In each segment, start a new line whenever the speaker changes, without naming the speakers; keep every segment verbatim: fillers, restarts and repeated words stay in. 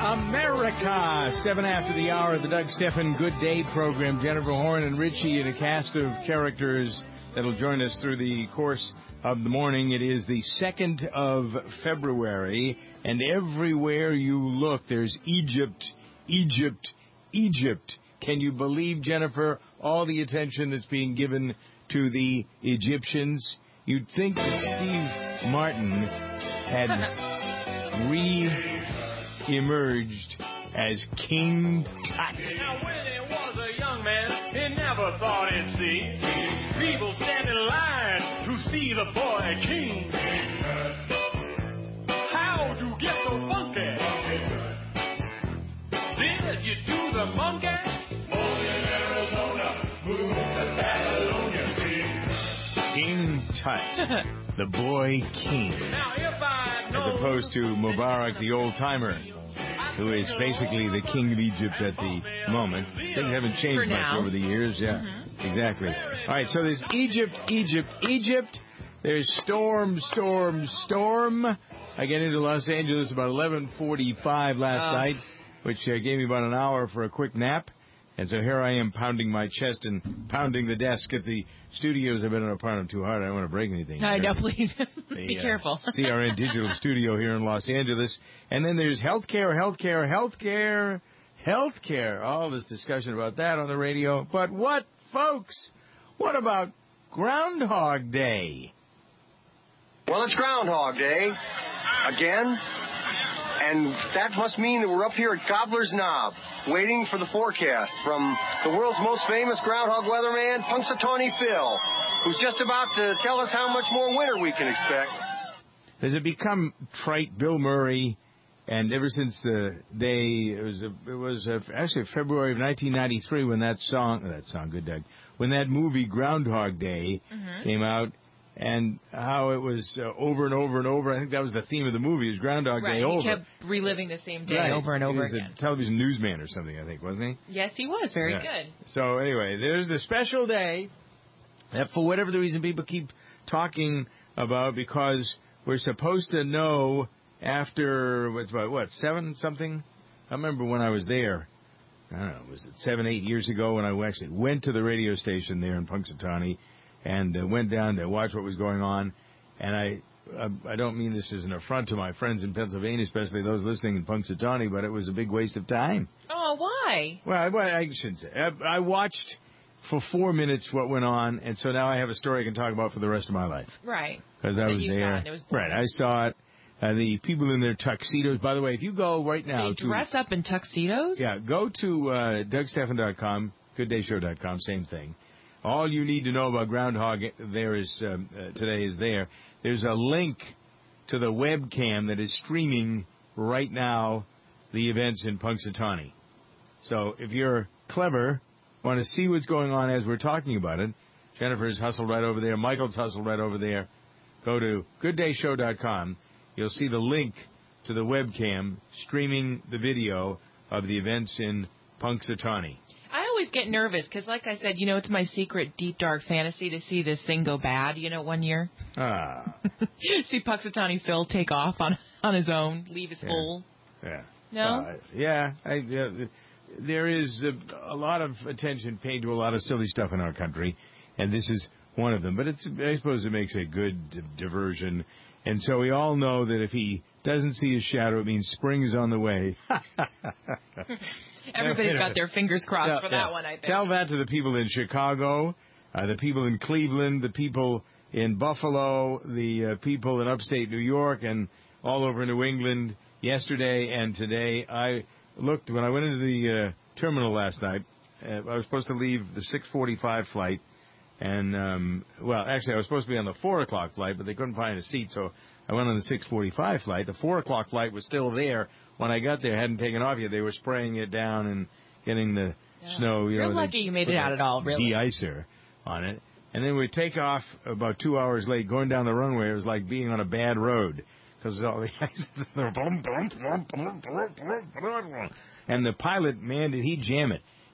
America. Seven after the hour of the Doug Stephan Good Day program. Jennifer Horn and Richie and a cast of characters that'll join us through the course of the morning. It is the second of February, and everywhere you look, there's Egypt, Egypt, Egypt. Can you believe, Jennifer, all the attention that's being given to the Egyptians? You'd think that Steve Martin had re-emerged as King Tut.
Now, when he was a young man, he never thought he'd see people stand in line to see the boy king. How'd you get so funky? Did you do the monkey? Born in Arizona, moved to Babylonia, see.
King Tut, the boy king.
Now, if I know
as opposed to Mubarak, the old-timer, who is basically the king of Egypt at the moment. Things haven't changed much over the years. Yeah, mm-hmm. Exactly. All right, so there's Egypt, Egypt, Egypt. There's storm, storm, storm. I get into Los Angeles about eleven forty-five last oh. night, which uh, gave me about an hour for a quick nap. And so here I am pounding my chest and pounding the desk at the studios. I better not pound them too hard. I don't want to break anything.
I know, please.
The,
Be careful.
Uh, C R N Digital Studio here in Los Angeles. And then there's healthcare, healthcare, healthcare, healthcare. All this discussion about that on the radio. But what, folks? What about Groundhog Day?
Well, it's Groundhog Day. Again. And that must mean that we're up here at Gobbler's Knob, waiting for the forecast from the world's most famous groundhog weatherman, Punxsutawney Phil, who's just about to tell us how much more winter we can expect.
Has it become trite, Bill Murray, and ever since the day, it was, a, it was a, actually February of nineteen ninety-three when that song, that song, good Doug, when that movie Groundhog Day mm-hmm. came out, and how it was uh, over and over and over. I think that was the theme of the movie, is Groundhog
right,
Day over.
Right, he kept reliving the same day
right.
over and over
again. He was
again.
a television newsman or something, I think, wasn't he?
Yes, he was. Very
yeah.
good.
So anyway, there's the special day that for whatever the reason people keep talking about, because we're supposed to know after, what's about, what, seven something? I remember when I was there. I don't know, was it seven, eight years ago when I actually went to the radio station there in Punxsutawney and uh, went down to watch what was going on. And I uh, I don't mean this as an affront to my friends in Pennsylvania, especially those listening in Punxsutawney, but it was a big waste of time.
Oh, why?
Well, I, well, I shouldn't say. I, I watched for four minutes what went on, and so now I have a story I can talk about for the rest of my life.
Right.
Because I was
you
there.
Saw it. It was
right, I saw it. Uh, the people in their tuxedos. By the way, if you go right now
they
to...
dress up in tuxedos?
Yeah, go to uh, Doug Stephan dot com, good day show dot com, same thing. All you need to know about Groundhog there is um, uh, today is there. There's a link to the webcam that is streaming right now the events in Punxsutawney. So if you're clever, want to see what's going on as we're talking about it, Jennifer's hustled right over there. Michael's hustled right over there. Go to good day show dot com. You'll see the link to the webcam streaming the video of the events in Punxsutawney.
I always get nervous because, like I said, you know, it's my secret deep, dark fantasy to see this thing go bad, you know, one year.
Ah.
See Punxsutawney Phil take off on on his own, leave his
yeah.
hole.
Yeah.
No?
Uh, yeah. I, uh, there is a, a lot of attention paid to a lot of silly stuff in our country, and this is one of them. But it's I suppose it makes a good diversion. And so we all know that if he doesn't see his shadow, it means spring is on the way.
Everybody's got their fingers crossed
yeah,
for that
yeah.
one, I think.
Tell that to the people in Chicago, uh, the people in Cleveland, the people in Buffalo, the uh, people in upstate New York, and all over New England yesterday and today. I looked, when I went into the uh, terminal last night, uh, I was supposed to leave the six forty-five flight. And, um, well, actually, I was supposed to be on the four o'clock flight, but they couldn't find a seat, so I went on the six forty-five flight. The four o'clock flight was still there. When I got there, hadn't taken off yet. They were spraying it down and getting the yeah. snow. You
You're
know,
lucky you made it out at all, really.
De-icer on it. And then we take off about two hours late, going down the runway. It was like being on a bad road because all the ice. And the pilot, man, did he jam it.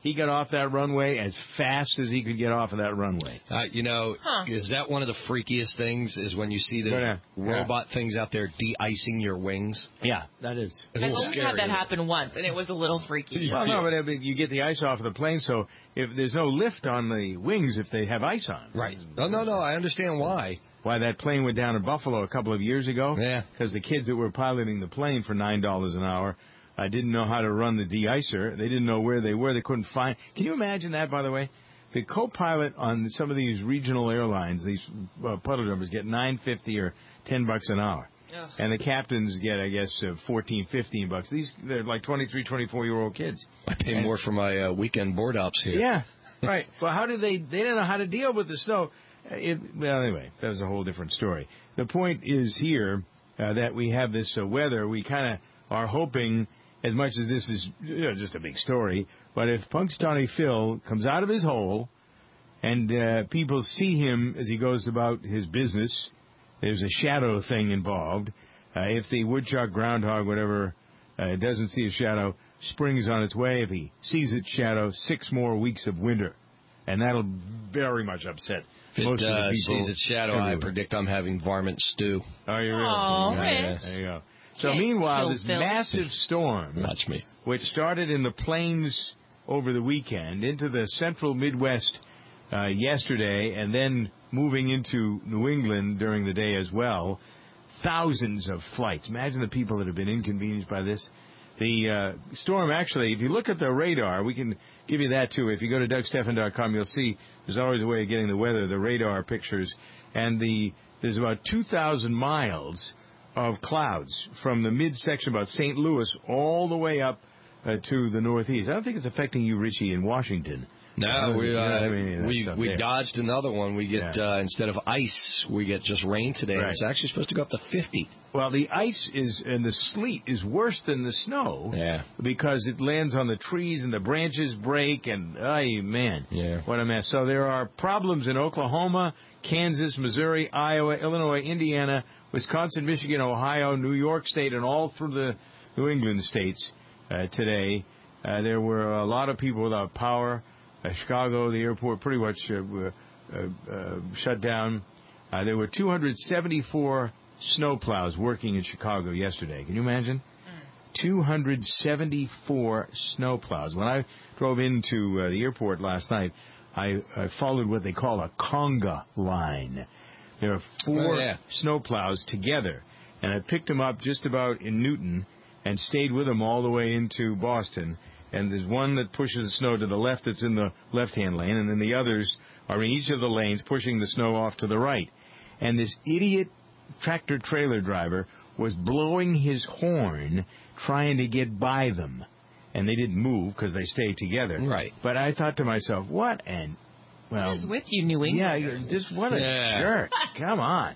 he got off that runway as fast as he could get off of that runway.
Uh, you know,
Huh.
is that one of the freakiest things? Is when you see the
Yeah.
robot things out there de-icing your wings?
Yeah, that is.
It's a
I've
little
only
scary.
had that happen once, and it was a little freaky.
Well, no, but I mean, you get the ice off of the plane, so if there's no lift on the wings if they have ice on.
Right. No, no, no. I understand why.
Why that plane went down in Buffalo a couple of years ago?
Yeah.
Because the kids that were piloting the plane for nine dollars an hour uh, didn't know how to run the de-icer. They didn't know where they were. They couldn't find. Can you imagine that, by the way? The co-pilot on some of these regional airlines, these uh, puddle jumpers, get nine fifty or ten bucks an hour.
Ugh.
And the captains get, I guess, uh, fourteen, fifteen bucks. These, they're like twenty-three, twenty-four-year-old kids.
I pay
And-
more for my uh, weekend board ops here.
Yeah, right. Well, how did they? They didn't know how to deal with the snow. It, well, anyway, that was a whole different story. The point is here uh, that we have this uh, weather. We kind of are hoping, as much as this is you know, just a big story, but if Punxsutawney Phil comes out of his hole and uh, people see him as he goes about his business, there's a shadow thing involved. Uh, if the woodchuck, groundhog, whatever, uh, doesn't see a shadow, spring is on its way. If he sees its shadow, six more weeks of winter. And that'll very much upset
If
most
it
of the
uh,
people.
sees its shadow, I
everywhere.
predict I'm having varmint stew.
Oh, you really?
Aw,
Yeah,
Rich.
there you go. So
Can't
meanwhile,
kill
this
Phil.
massive storm,
Watch me.
which started in the plains over the weekend, into the central Midwest uh, yesterday, and then moving into New England during the day as well, thousands of flights. Imagine the people that have been inconvenienced by this. The uh, storm, actually, if you look at the radar, we can give you that, too. If you go to Doug Stephan dot com, you'll see there's always a way of getting the weather, the radar pictures. And the there's about two thousand miles of clouds from the midsection, about Saint Louis, all the way up uh, to the northeast. I don't think it's affecting you, Richie, in Washington.
No, we
You don't
uh,
have any of that
we
stuff
we
there.
dodged another one. We get
Yeah.
uh, instead of ice, we get just rain today.
Right.
It's actually supposed to go up to fifty.
Well, the ice is and the sleet is worse than the snow.
Yeah.
Because it lands on the trees and the branches break and, ay, man,
Yeah.
what a mess. So there are problems in Oklahoma, Kansas, Missouri, Iowa, Illinois, Indiana, Wisconsin, Michigan, Ohio, New York State, and all through the New England states uh, today. Uh, there were a lot of people without power. Uh, Chicago, the airport, pretty much uh, uh, uh, shut down. Uh, there were two hundred seventy-four snowplows working in Chicago yesterday. Can you imagine? two hundred seventy-four snowplows. When I drove into uh, the airport last night, I, I followed what they call a conga line. There are four
Oh, yeah.
snowplows together, and I picked them up just about in Newton and stayed with them all the way into Boston. And there's one that pushes the snow to the left that's in the left-hand lane, and then the others are in each of the lanes pushing the snow off to the right. And this idiot tractor-trailer driver was blowing his horn trying to get by them. And they didn't move because they stayed together.
Right.
But I thought to myself, what an... Well,
What is with you, New
yeah,
Englanders?
you're just what a
Yeah.
jerk. Come on.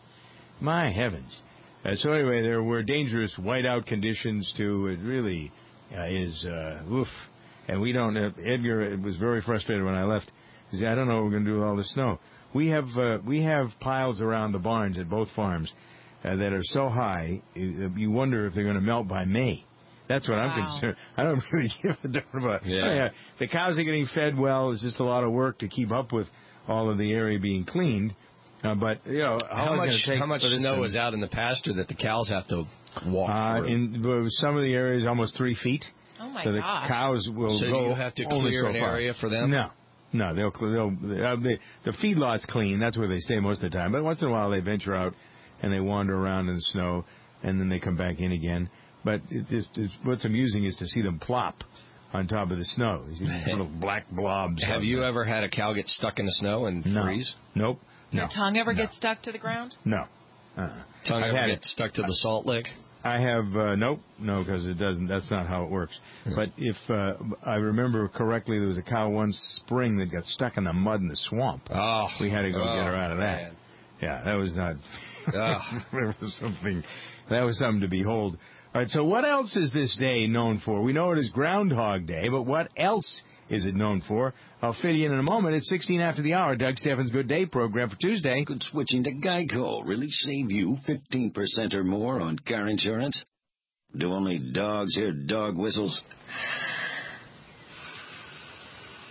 My heavens. Uh, so anyway, there were dangerous whiteout conditions, too. It really uh, is, uh, oof. And we don't... Uh, Edgar was very frustrated when I left. He said, I don't know what we're going to do with all this snow. We have uh, we have piles around the barns at both farms uh, that are so high, uh, you wonder if they're going to melt by May. That's what I'm
Wow.
concerned. I don't really give a darn about.
Yeah.
Oh, yeah. The cows are getting fed well. It's just a lot of work to keep up with all of the area being cleaned. Uh, but you know,
How much how much snow is out in the pasture that the cows have to walk
Uh,
through?
in uh, some of the areas, almost three feet.
Oh, my
so the
gosh.
cows will
So
go.
you have to
only
clear
so
an
far.
area for them?
No, no, they'll clear. They'll, uh, they, the feedlot's clean. That's where they stay most of the time. But once in a while, they venture out and they wander around in the snow, and then they come back in again. But it's just, it's, what's amusing is to see them plop on top of the snow. You see these little black blobs.
Have
on
you
the-
ever had a cow get stuck in the snow and
no.
freeze?
Nope. No.
Your tongue ever
no.
get stuck to the ground?
No. Uh-uh.
Tongue
I've
ever
had
get
it.
stuck to the salt lick?
I have uh, nope, no, because it doesn't. That's not how it works. But if uh, I remember correctly, there was a cow one spring that got stuck in the mud in the swamp.
Oh,
We had to go
oh,
get her out of that.
man.
Yeah, that was not.
Ugh.
There was something. That was something to behold. All right. So what else is this day known for? We know it is Groundhog Day, but what else is it known for? I'll fill you in in a moment. It's sixteen after the hour. Doug Stephan's Good Day program for Tuesday.
Could switching to Geico really save you fifteen percent or more on car insurance? Do only dogs hear dog whistles?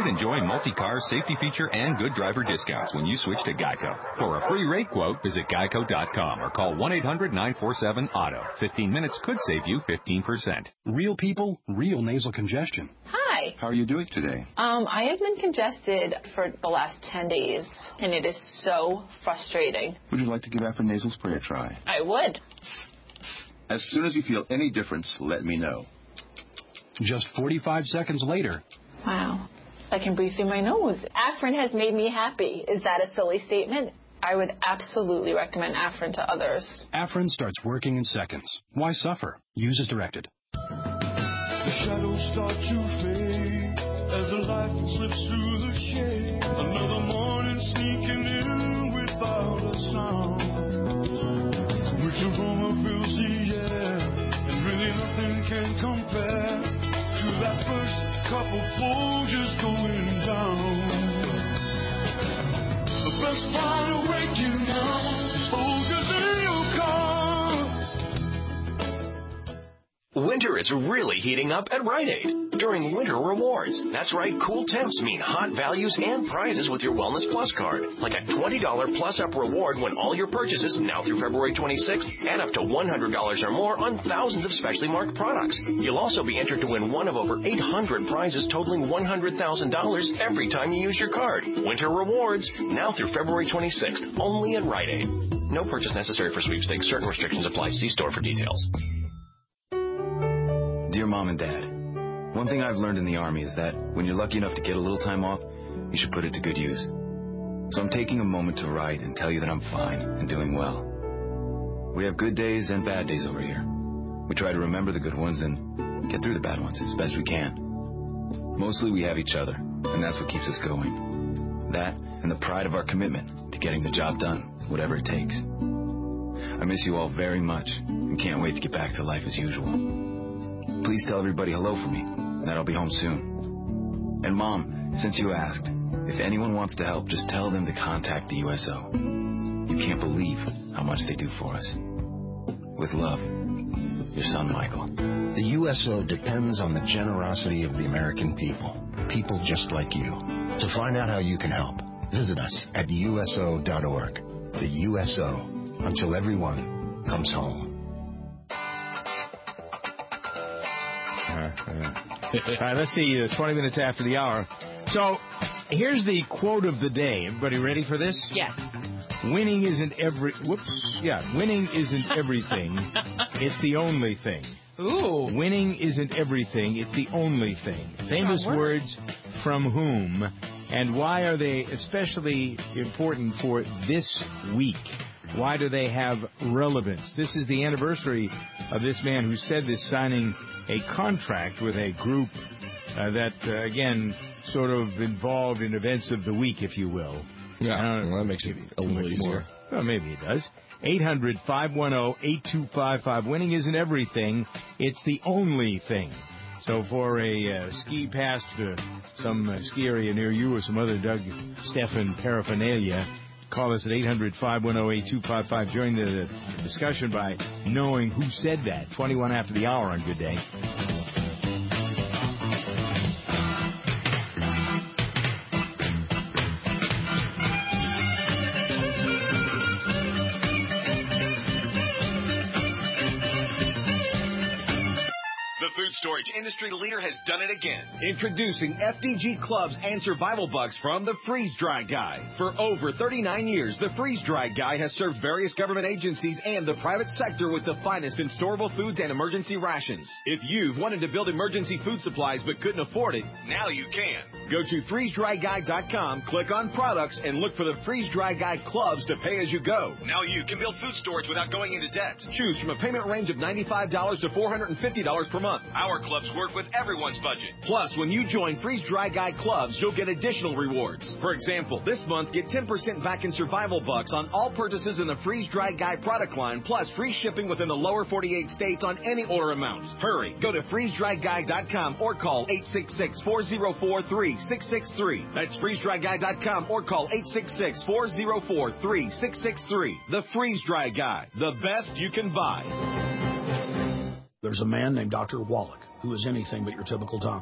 could enjoy multi-car safety feature and good driver discounts when you switch to Geico. For a free rate quote, visit geico dot com or call one eight hundred nine four seven auto. fifteen minutes could save you fifteen percent.
Real people, real nasal congestion.
Hi.
How are you doing today?
Um, I have been congested for the last ten days, and it is so frustrating.
Would you like to give Afrin nasal spray a try?
I would.
As soon as you feel any difference, let me know. Just forty-five seconds later.
Wow. I can breathe through my nose. Afrin has made me happy. Is that a silly statement? I would absolutely recommend Afrin to others.
Afrin starts working in seconds. Why suffer? Use as directed.
The shadows start to fade as the light slips through the shade. Another morning sneaking in without a sound. Which aroma fills the air, and really nothing can compare to that first cup of Folgers going down. The best part of waking up is Folgers in your car.
Winter is really heating up at Rite Aid during Winter Rewards. That's right, cool temps mean hot values and prizes with your Wellness Plus card. Like a twenty dollars plus-up reward when all your purchases, now through February twenty-sixth, add up to one hundred dollars or more on thousands of specially marked products. You'll also be entered to win one of over eight hundred prizes totaling one hundred thousand dollars every time you use your card. Winter Rewards, now through February twenty-sixth, only at Rite Aid. No purchase necessary for sweepstakes. Certain restrictions apply. See store for details.
Dear Mom and Dad, one thing I've learned in the Army is that when you're lucky enough to get a little time off, you should put it to good use. So I'm taking a moment to write and tell you that I'm fine and doing well. We have good days and bad days over here. We try to remember the good ones and get through the bad ones as best we can. Mostly we have each other, and that's what keeps us going. That and the pride of our commitment to getting the job done, whatever it takes. I miss you all very much and can't wait to get back to life as usual. Please tell everybody hello for me, and that I'll be home soon. And Mom, since you asked, if anyone wants to help, just tell them to contact the U S O. You can't believe how much they do for us. With love, your son, Michael.
The U S O depends on the generosity of the American people, people just like you. To find out how you can help, visit us at U S O dot org. The U S O, until everyone comes home.
All right, let's see, uh, twenty minutes after the hour. So, here's the quote of the day. Everybody ready for this?
Yes.
Winning isn't every... Whoops. Yeah, winning isn't everything. It's the only thing.
Ooh.
Winning isn't everything. It's the only thing. Famous words from whom, and why are they especially important for this week? Why do they have relevance? This is the anniversary of this man who said this, signing a contract with a group uh, that, uh, again, sort of involved in events of the week, if you will.
Yeah, well, that makes it a little easier.
More. Well, maybe it does. eight hundred, five one zero, eight two five five. Winning isn't everything. It's the only thing. So for a uh, ski pass to some uh, ski area near you or some other Doug Stephan paraphernalia, call us at eight hundred, five one zero, eight two five five. Join the discussion by knowing who said that. twenty-one after the hour on Good Day.
Food storage industry leader has done it again.
Introducing F D G Clubs and Survival Bucks from the Freeze Dry Guy. For over thirty-nine years, the Freeze Dry Guy has served various government agencies and the private sector with the finest in storable foods and emergency rations. If you've wanted to build emergency food supplies but couldn't afford it,
now you can.
Go to freeze dry guy dot com, click on products, and look for the Freeze Dry Guy Clubs to pay as you go.
Now you can build food storage without going into debt.
Choose from a payment range of ninety-five dollars to four hundred fifty dollars per month.
Our clubs work with everyone's budget.
Plus, when you join Freeze Dry Guy Clubs, you'll get additional rewards. For example, this month, get ten percent back in Survival Bucks on all purchases in the Freeze Dry Guy product line, plus free shipping within the lower forty-eight states on any order amount. Hurry, go to freeze dry guy dot com or call eight six six, four zero four, three six six three. That's freeze dry guy dot com or call eight six six, four zero four, three six six three. The Freeze Dry Guy, the best you can buy.
There's a man named Doctor Wallach who is anything but your typical doctor.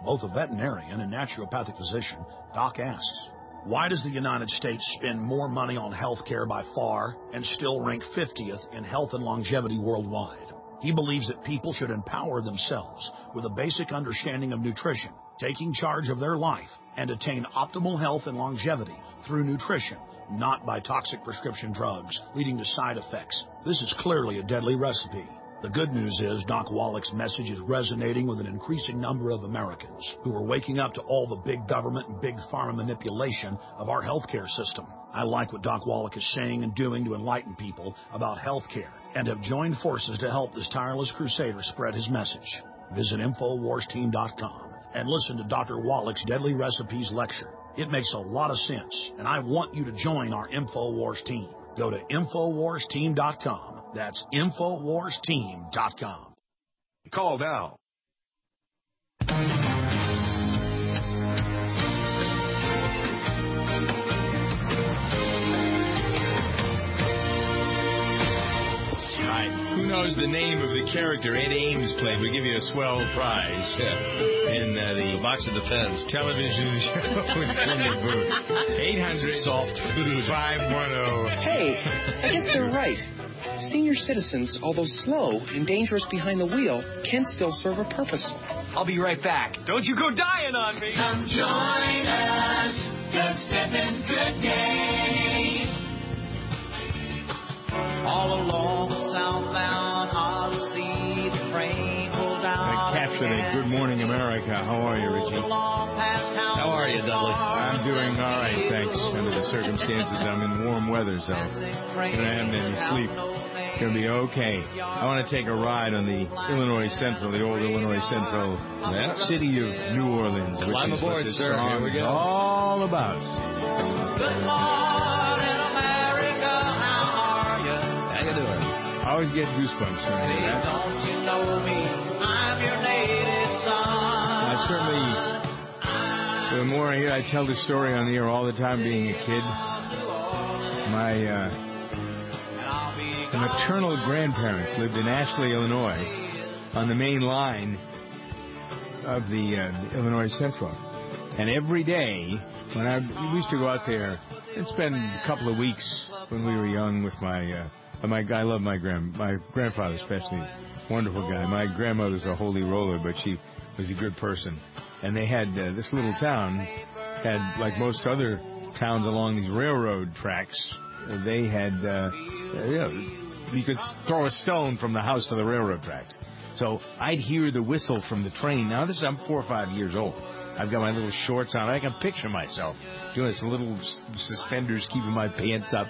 both a veterinarian and naturopathic physician, Doc asks, why does the United States spend more money on health care by far and still rank fiftieth in health and longevity worldwide? He believes that people should empower themselves with a basic understanding of nutrition, taking charge of their life, and attain optimal health and longevity through nutrition, not by toxic prescription drugs leading to side effects. This is clearly a deadly recipe. The good news is Doc Wallach's message is resonating with an increasing number of Americans who are waking up to all the big government and big pharma manipulation of our healthcare system. I like what Doc Wallach is saying and doing to enlighten people about healthcare and have joined forces to help this tireless crusader spread his message. Visit Infowars Team dot com and listen to Doctor Wallach's Deadly Recipes lecture. It makes a lot of sense, and I want you to join our Infowars team. Go to Infowars Team dot com. That's Infowars Team dot com.
Call now.
Right. Who knows the name of the character Ed Ames played? We'll give you a swell prize. Yeah. In uh, the, the Box of Depends television show with Junior Booth. eight hundred soft food five one zero.
Hey, I guess they're right. Senior citizens, although slow and dangerous behind the wheel, can still serve a purpose.
I'll be right back. Don't you go dying on me.
Come join us. Doug Steffens Good Day.
All along the southbound Odyssey, the train pulled out.
I captured a Good Morning America. How are you, Richie?
How are you, Dudley?
I'm doing all right, thanks. Under the circumstances, I'm in warm weather, so I'm gonna have any sleep. It's gonna be okay. I want to take a ride on the Illinois Central, the old Illinois Central
yeah.
city of New Orleans.
Climb aboard, sir. Here we go.
All about.
Good morning, America. How are you?
How you doing?
I always get goosebumps when I hear that.
Don't you know me? I'm your native son.
I certainly. The more I hear, I tell this story on the air all the time. Being a kid, my uh, maternal grandparents lived in Ashley, Illinois, on the main line of the uh, Illinois Central. And every day, when I we used to go out there and spend a couple of weeks when we were young with my uh, my I love my grand my grandfather especially, wonderful guy. My grandmother's a holy roller, but she was a good person. And they had uh, this little town had, like most other towns along these railroad tracks, uh, they had uh, you know, you could throw a stone from the house to the railroad tracks. So I'd hear the whistle from the train. Now this is I'm four or five years old. I've got my little shorts on. I can picture myself doing this little suspenders, keeping my pants up.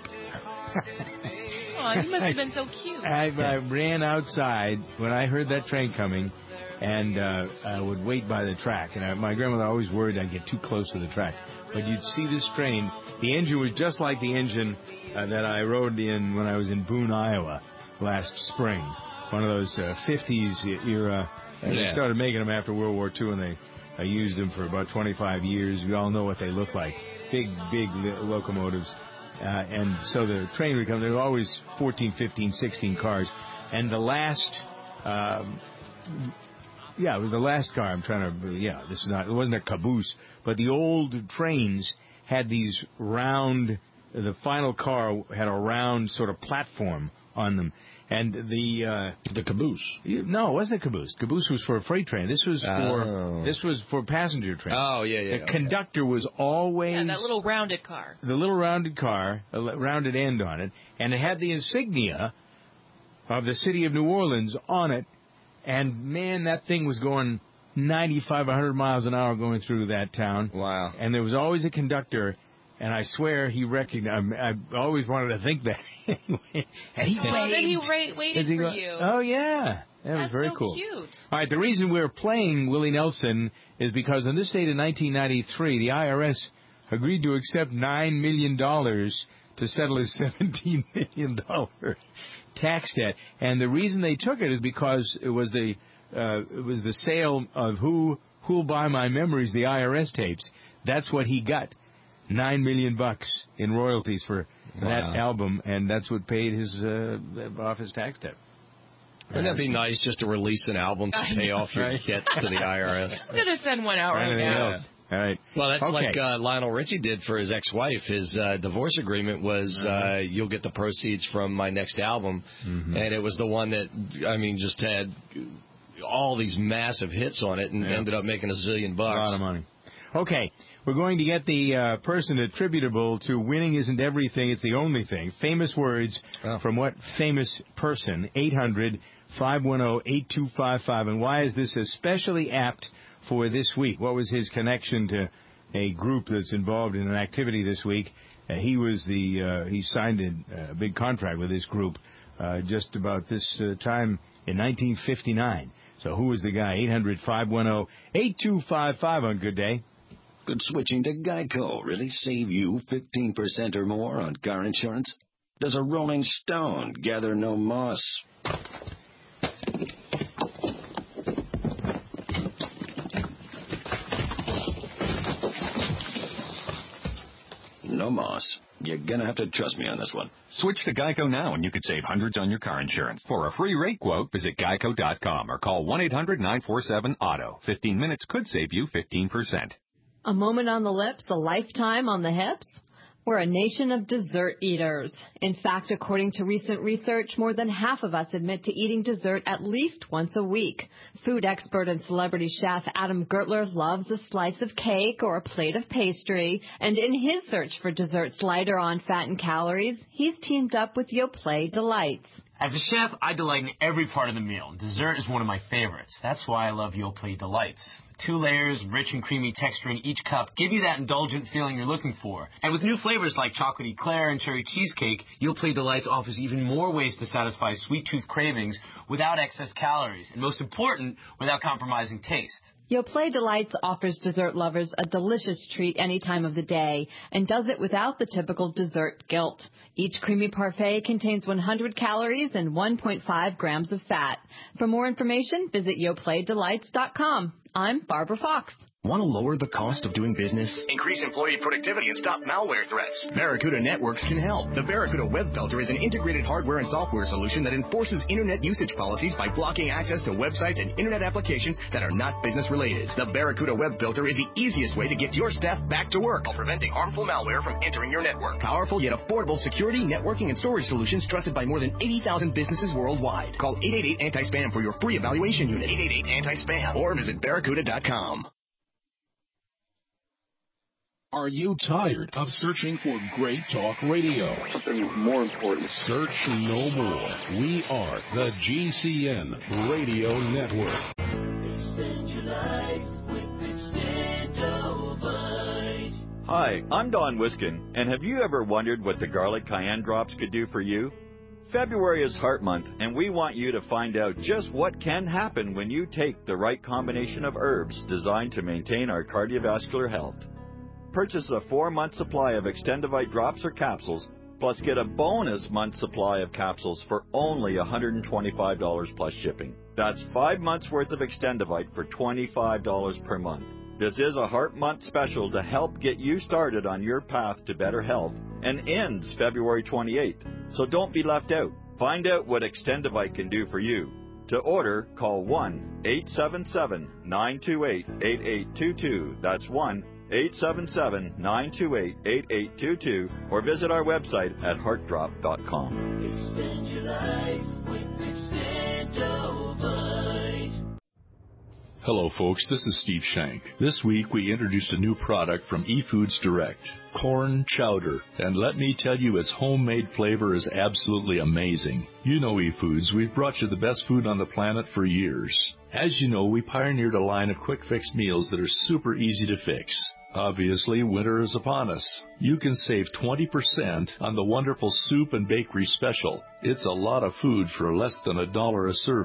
Oh, you must have been so cute.
I, I ran outside when I heard that train coming, and uh, I would wait by the track. And I, my grandmother always worried I'd get too close to the track. But you'd see this train. The engine was just like the engine uh, that I rode in when I was in Boone, Iowa, last spring. One of those uh, fifties era. And
yeah.
They started making them after World War Two, and they I used them for about twenty-five years. We all know what they look like. Big, big locomotives. Uh, and so the train would come. There were always fourteen, fifteen, sixteen cars. And the last, um, yeah, it was the last car. I'm trying to, yeah, this is not, it wasn't a caboose. But the old trains had these round, the final car had a round sort of platform on them. And the uh,
the caboose.
No, it wasn't a caboose. Caboose was for a freight train. This was for
oh.
this was for passenger train.
Oh yeah, yeah.
The
okay.
conductor was always
yeah, that little rounded car.
The little rounded car, a rounded end on it, and it had the insignia of the city of New Orleans on it. And man, that thing was going ninety-five, one hundred miles an hour going through that town.
Wow.
And there was always a conductor. And I swear he recognized. I, I always wanted to think that. And he
well,
waved.
then he ra- waited
he
for
go,
you.
Oh yeah, that
That's
was very
so
cool.
Cute.
All right, the reason we're playing Willie Nelson is because on this date in nineteen ninety-three, the I R S agreed to accept nine million dollars to settle his seventeen million dollars tax debt. And the reason they took it is because it was the uh, it was the sale of Who Who'll Buy My Memories, the I R S tapes. That's what he got. Nine million bucks in royalties for
wow.
that album, and that's what paid his uh, off his tax debt.
Wouldn't that be nice just to release an album to pay off your debt to the I R S?
I'm going to send one out right
Anything
now.
else? All right.
Well, that's
Okay.
like uh, Lionel Richie did for his ex-wife. His uh, divorce agreement was, uh, you'll get the proceeds from my next album.
Mm-hmm.
And it was the one that, I mean, just had all these massive hits on it and
Yeah.
ended up making a zillion bucks.
A lot of money. Okay. We're going to get the uh, person attributable to winning isn't everything, it's the only thing. Famous words
Oh.
from what famous person? eight hundred, five one zero, eight two five five. And why is this especially apt for this week? What was his connection to a group that's involved in an activity this week? Uh, he was the uh, he signed a, a big contract with this group uh, just about this uh, time in nineteen fifty-nine. So who was the guy? eight hundred, five one zero, eight two five five on Good Day.
Could switching to Geico really save you fifteen percent or more on car insurance? Does a rolling stone gather no moss? No moss. You're going to have to trust me on this one.
Switch to Geico now and you could save hundreds on your car insurance. For a free rate quote, visit geico dot com or call one eight hundred, nine four seven, auto. fifteen minutes could save you fifteen percent.
A moment on the lips, a lifetime on the hips? We're a nation of dessert eaters. In fact, according to recent research, more than half of us admit to eating dessert at least once a week. Food expert and celebrity chef Adam Gertler loves a slice of cake or a plate of pastry. And in his search for desserts lighter on fat and calories, he's teamed up with Yoplait Delights.
As a chef, I delight in every part of the meal. Dessert is one of my favorites. That's why I love Yoplait Delights. Two layers, rich and creamy texture in each cup give you that indulgent feeling you're looking for. And with new flavors like chocolate eclair and cherry cheesecake, Yoplait Delights offers even more ways to satisfy sweet tooth cravings without excess calories. And most important, without compromising taste.
Yoplait Delights offers dessert lovers a delicious treat any time of the day and does it without the typical dessert guilt. Each creamy parfait contains one hundred calories and one point five grams of fat. For more information, visit yoplait delights dot com. I'm Barbara Fox.
Want to lower the cost of doing business?
Increase employee productivity and stop malware threats.
Barracuda Networks can help. The Barracuda Web Filter is an integrated hardware and software solution that enforces internet usage policies by blocking access to websites and internet applications that are not business related. The Barracuda Web Filter is the easiest way to get your staff back to work
While preventing harmful malware from entering your network.
Powerful yet affordable security, networking, and storage solutions trusted by more than eighty thousand businesses worldwide. Call eight eight eight anti spam for your free evaluation unit.
eight eight eight anti spam.
Or visit barracuda dot com.
Are you tired of searching for great talk radio?
Something more important.
Search no more. We are the G C N Radio Network.
Extend your life with Extendovite.
Hi, I'm Don Wiskin, and have you ever wondered what the garlic cayenne drops could do for you? February is Heart Month, and we want you to find out just what can happen when you take the right combination of herbs designed to maintain our cardiovascular health. Purchase a four-month supply of Extendovite drops or capsules, plus get a bonus month supply of capsules for only one hundred twenty-five dollars plus shipping. That's five months worth of Extendovite for twenty-five dollars per month. This is a Heart Month special to help get you started on your path to better health and ends February twenty-eighth. So don't be left out. Find out what Extendovite can do for you. To order, call one eight seven seven, nine two eight, eight eight two two. That's one eight seven seven, nine two eight, eight eight two two, or visit our website at heart drop dot com.
Extend your life with Extendovite.
Hello folks, this is Steve Shank. This week we introduced a new product from eFoods Direct, corn chowder. And let me tell you, its homemade flavor is absolutely amazing. You know eFoods, we've brought you the best food on the planet for years. As you know, we pioneered a line of quick fix meals that are super easy to fix. Obviously, winter is upon us. You can save twenty percent on the wonderful soup and bakery special. It's a lot of food for less than a dollar a serving.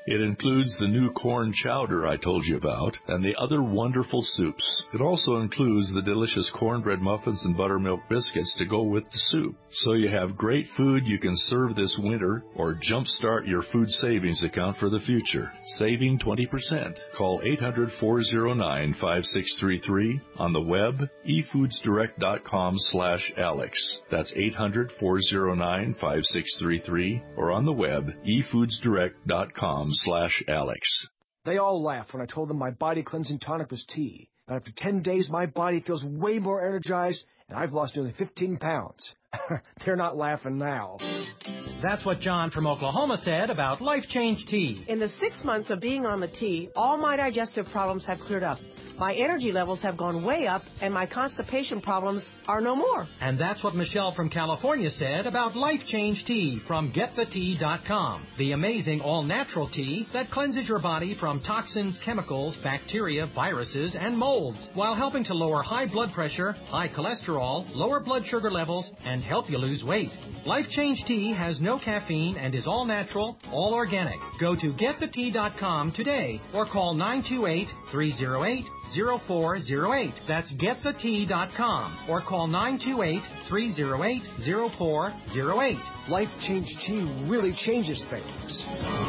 It includes the new corn chowder I told you about and the other wonderful soups. It also includes the delicious cornbread muffins and buttermilk biscuits to go with the soup. So you have great food you can serve this winter or jumpstart your food savings account for the future. Saving twenty percent. Call eight hundred, four oh nine, five six three three. On the web, e foods direct dot com slash Alex. That's eight hundred, four oh nine, five six three three. Or on the web, e foods direct dot com slash Alex.
They all laughed when I told them my body cleansing tonic was tea. But after ten days, my body feels way more energized, and I've lost nearly fifteen pounds. They're not laughing now.
That's what John from Oklahoma said about Life Change Tea.
In the six months of being on the tea, all my digestive problems have cleared up. My energy levels have gone way up, and my constipation problems are no more.
And that's what Michelle from California said about Life Change Tea from get the tea dot com. The amazing all-natural tea that cleanses your body from toxins, chemicals, bacteria, viruses, and molds, while helping to lower high blood pressure, high cholesterol, lower blood sugar levels, and help you lose weight. Life Change Tea has no caffeine and is all-natural, all-organic. Go to get the tea dot com today or call nine two eight, three oh eight, oh four oh eight. That's get the tea dot com or call nine two eight, three oh eight, oh four oh eight.
Life Change Tea really changes things.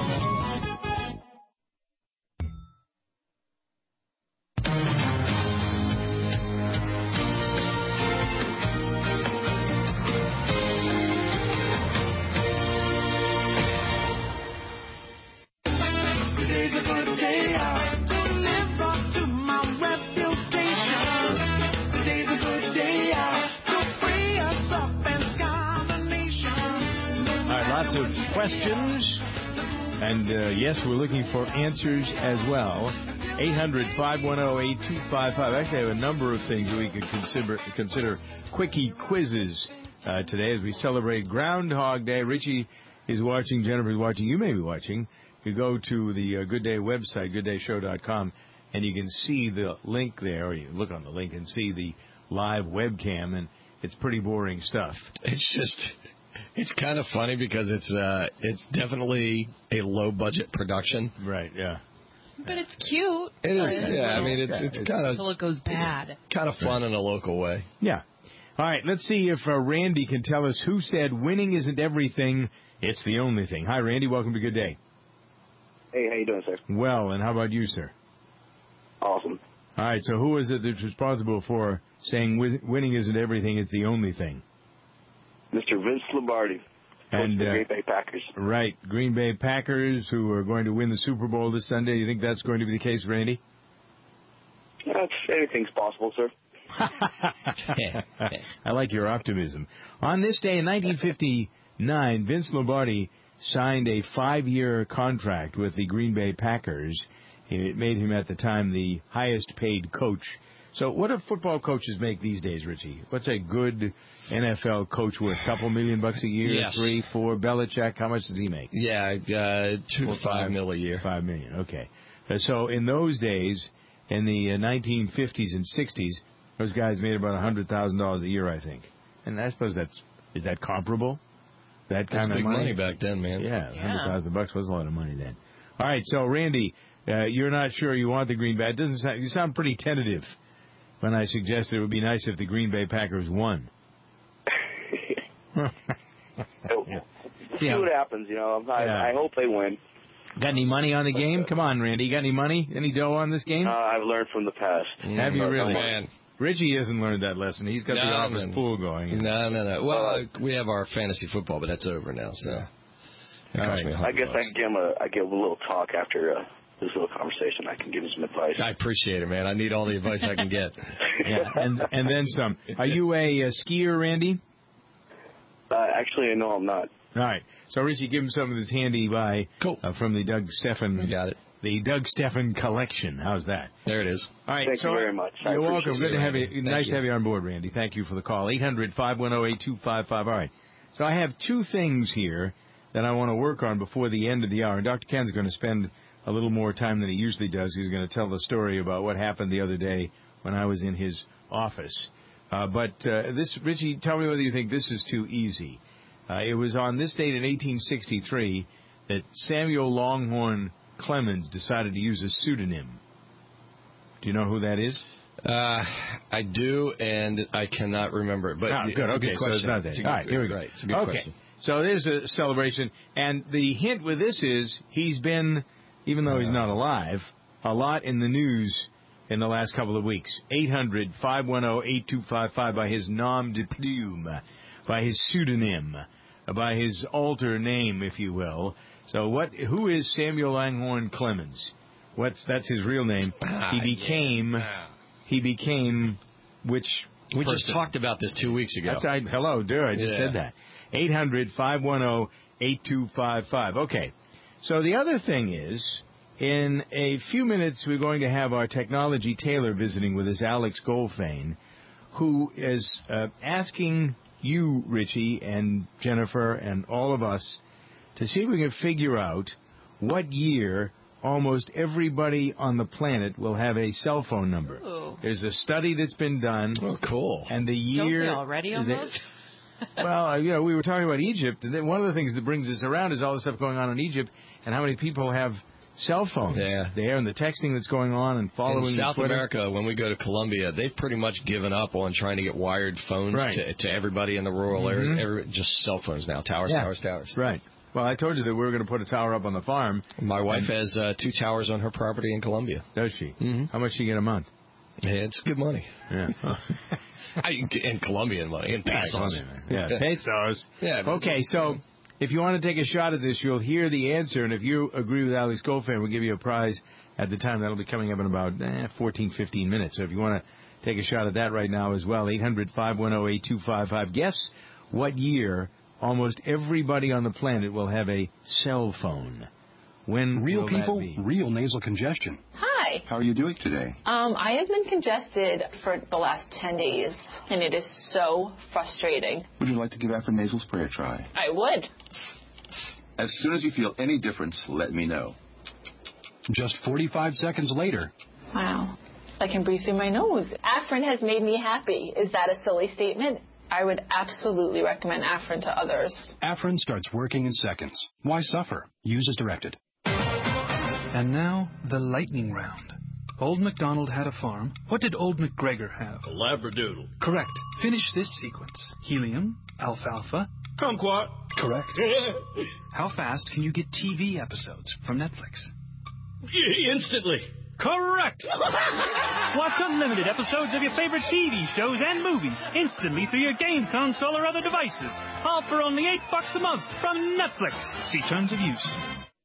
Questions, and uh, yes, we're looking for answers as well. eight hundred, five one zero, eight two five five. Actually, I have a number of things that we could consider consider quickie quizzes uh, today as we celebrate Groundhog Day. Richie is watching, Jennifer's watching, you may be watching. You go to the uh, Good Day website, good day show dot com, and you can see the link there, or you look on the link and see the live webcam, and it's pretty boring stuff.
It's just... It's kind of funny because it's uh, it's definitely a low budget production.
Right. Yeah.
But it's cute.
It is. Yeah. I mean, it's it's, it's kind of
until it goes bad.
Kind of fun in a local way.
Yeah. All right. Let's see if uh, Randy can tell us who said winning isn't everything; it's the only thing. Hi, Randy. Welcome to Good Day.
Hey, how you doing, sir?
Well, and how about you, sir?
Awesome.
All right. So, who is it that's responsible for saying winning isn't everything; it's the only thing?
Mister Vince Lombardi,
and
the
uh,
Green Bay Packers.
Right, Green Bay Packers, who are going to win the Super Bowl this Sunday. You think that's going to be the case, Randy?
That's, anything's possible, sir.
I like your optimism. On this day in nineteen fifty-nine, Vince Lombardi signed a five-year contract with the Green Bay Packers. It made him, at the time, the highest-paid coach. So what do football coaches make these days, Richie? What's a good N F L coach worth? A couple million bucks a year?
Yes.
Three, four? Belichick, how much does he make?
Yeah, uh, two
Four,
to five, five mil a year.
Five million, okay. Uh, so in those days, in the uh, nineteen fifties and sixties, those guys made about one hundred thousand dollars a year, I think. And I suppose that's, is that comparable? That kind
That's
of
big
money?
money back then, man.
Yeah,
Yeah.
one hundred thousand bucks was a lot of money then. All right, so Randy, uh, you're not sure you want the Green Bay. It doesn't sound, you sound pretty tentative when I suggested it would be nice if the Green Bay Packers won.
We'll see what happens, you know. I,
Yeah.
I hope they win.
Got any money on the game? Come on, Randy. You got any money? Any dough on this game?
Uh, I've learned from the past.
Have you
But-
really?
Man.
Richie hasn't learned that lesson. He's got the
No,
office
no.
pool going.
No, no, no. Well, uh, we have our fantasy football, but that's over now, so. It cost me a
I
hundred
guess I
bucks.
can give him a, I give him a little talk after uh, this little conversation. I can give him some advice.
I appreciate it, man. I need all the advice I can get.
Yeah, and and then some. Are you a, uh skier, Randy?
Uh, actually, no, I'm not.
All right. So, Richie, give him some of this handy by
cool.
uh, from the Doug Steffen.
You got it.
The Doug Steffen collection. How's that?
There it is.
All right.
Thank
so
you very much. I
You're welcome.
appreciate
Good to
it.
have you.
Thank
Nice
you.
to have you on board, Randy. Thank you for the call. eight hundred, five one zero, eight two five five. All right. So I have two things here that I want to work on before the end of the hour. And Doctor Ken's going to spend a little more time than he usually does. He's going to tell the story about what happened the other day when I was in his office. Uh, but uh, this, Richie, tell me whether you think this is too easy. Uh, it was on this date in eighteen sixty-three that Samuel Longhorn Clemens decided to use a pseudonym. Do you know who that is?
Uh, I do, and I cannot remember it. But
oh, good.
It's a
okay,
good
so it's
question.
not that.
It's a
All
good,
right, here we go.
Right, it's a good
okay,
question.
so there's a celebration, and the hint with this is he's been, even though he's not alive, a lot in the news in the last couple of weeks. eight hundred, five one zero, eight two five five by his nom de plume, by his pseudonym, by his alter name, if you will. So what? Who is Samuel Langhorne Clemens? What's that's his real name?
Ah,
he became
yeah.
he became which
We
person?
just talked about this two weeks ago.
That's I, hello, dude. I just
Yeah.
said that. eight hundred, five one zero, eight two five five. Okay. So the other thing is, in a few minutes, we're going to have our technology tailor visiting with us, Alex Goldfein, who is uh, asking you, Richie, and Jennifer, and all of us to see if we can figure out what year almost everybody on the planet will have a cell phone number.
Ooh.
There's a study that's been done.
Oh, cool.
And the year...
Don't they already almost?
Well, you know, we were talking about Egypt, and then one of the things that brings us around is all the stuff going on in Egypt and how many people have cell phones
yeah.
there, and the texting that's going on and following
in South
Twitter.
America, when we go to Colombia, they've pretty much given up on trying to get wired phones
right.
to, to everybody in the rural
mm-hmm.
areas. Every, just cell phones now, towers,
yeah.
towers, towers.
Right. Well, I told you that we were going to put a tower up on the farm.
My wife has uh, two towers on her property in Colombia.
Does she?
Mm-hmm.
How much does she get a month?
Yeah, it's good money.
Yeah.
I, in Colombian money, in pesos.
Yeah, pesos.
Yeah.
Okay, so if you want to take a shot at this, you'll hear the answer, and if you agree with Alex Goldfein, we'll give you a prize at the time. That'll be coming up in about eh, fourteen, fifteen minutes. So if you want to take a shot at that right now as well, eight hundred, five one zero, eight two five five. Guess what year almost everybody on the planet will have a cell phone. When
Real
will
people,
that be?
real nasal congestion.
Hi.
How are you doing today?
Um, I have been congested for the last ten days, and it is so frustrating.
Would you like to give Afrin nasal spray a try?
I would.
As soon as you feel any difference, let me know. Just forty-five seconds later.
Wow. I can breathe through my nose. Afrin has made me happy. Is that a silly statement? I would absolutely recommend Afrin to others.
Afrin starts working in seconds. Why suffer? Use as directed.
And now, the lightning round. Old MacDonald had a farm. What did Old MacGregor have?
A Labradoodle.
Correct. Finish this sequence. Helium, alfalfa.
Kumquat.
Correct. How fast can you get T V episodes from Netflix?
Y- instantly.
Correct! Watch unlimited episodes of your favorite T V shows and movies instantly through your game console or other devices. All for only eight bucks a month from Netflix. See terms of use.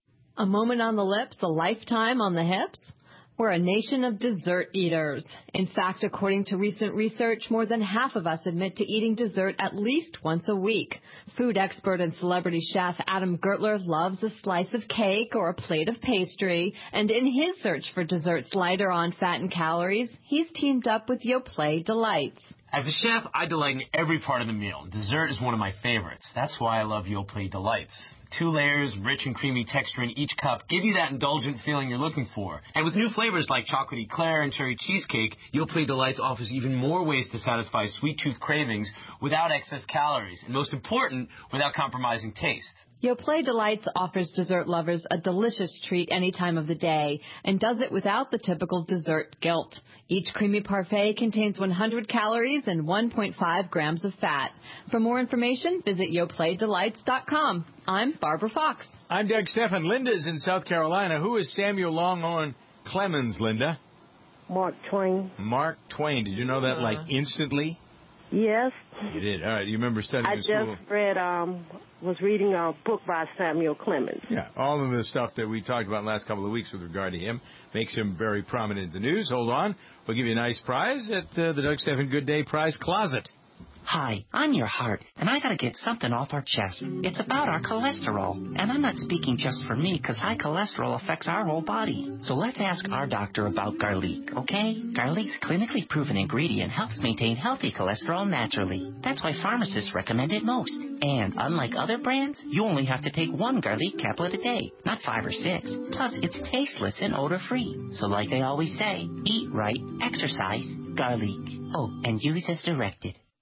A moment on the lips, a lifetime on the hips? We're a nation of dessert eaters. In fact, according to recent research, more than half of us admit to eating dessert at least once a week. Food expert and celebrity chef Adam Gertler loves a slice of cake or a plate of pastry. And in his search for desserts lighter on fat and calories, he's teamed up with Yoplait Delights.
As a chef, I delight in every part of the meal. Dessert is one of my favorites. That's why I love Yoplait Delights. Two layers, rich and creamy texture in each cup give you that indulgent feeling you're looking for. And with new flavors like chocolate eclair and cherry cheesecake, Yoplait Delights offers even more ways to satisfy sweet tooth cravings without excess calories. And most important, without compromising taste.
Yoplait Delights offers dessert lovers a delicious treat any time of the day and does it without the typical dessert guilt. Each creamy parfait contains one hundred calories and one point five grams of fat. For more information, visit yoplait delights dot com. I'm Barbara Fox.
I'm Doug Stephan. Linda's in South Carolina. Who is Samuel Langhorne Clemens, Linda?
Mark Twain.
Mark Twain. Did you know that, like, instantly?
Yes.
You did. All right. You remember studying
I
in school?
just read, um, was reading a book by Samuel Clemens.
Yeah. All of the stuff that we talked about in the last couple of weeks with regard to him makes him very prominent in the news. Hold on. We'll give you a nice prize at uh, the Doug Stephan Good Day Prize Closet.
Hi, I'm your heart, and I gotta get something off our chest. It's about our cholesterol, and I'm not speaking just for me, because high cholesterol affects our whole body. So let's ask our doctor about garlic, okay? Garlic's clinically proven ingredient helps maintain healthy cholesterol naturally. That's why pharmacists recommend it most. And unlike other brands, you only have to take one garlic capsule a day, not five or six. Plus, it's tasteless and odor-free. So like they always say, eat right, exercise, garlic. Oh, and use as directed.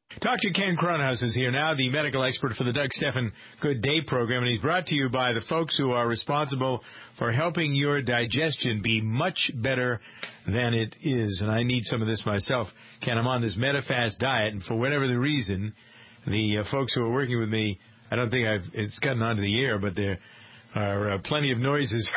Doctor Ken Cronhaus is here now, the medical expert for the Doug Stephan Good Day program, and he's brought to you by the folks who are responsible for helping your digestion be much better than it is. And I need some of this myself. Ken, I'm on this Metafast diet, and for whatever the reason, the uh, folks who are working with me, I don't think I've it's gotten onto the air, but there are uh, plenty of noises